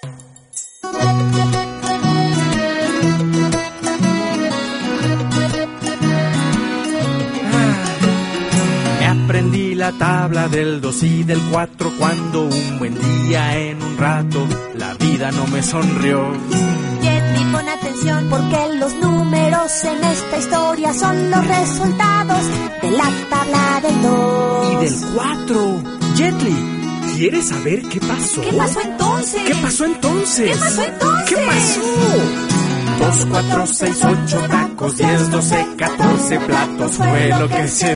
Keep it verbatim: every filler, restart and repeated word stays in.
Me aprendí la tabla del dos y del cuatro cuando un buen día en un rato la vida no me sonrió. Jetly, pon atención porque los números en esta historia son los resultados de la tabla del dos. Y del cuatro. Jetly, ¿quieres saber qué pasó? ¿Qué pasó entonces? ¿Qué pasó entonces? ¿Qué pasó entonces? ¿Qué pasó? Dos, cuatro, seis, ocho tacos, diez, doce, catorce platos fue lo que se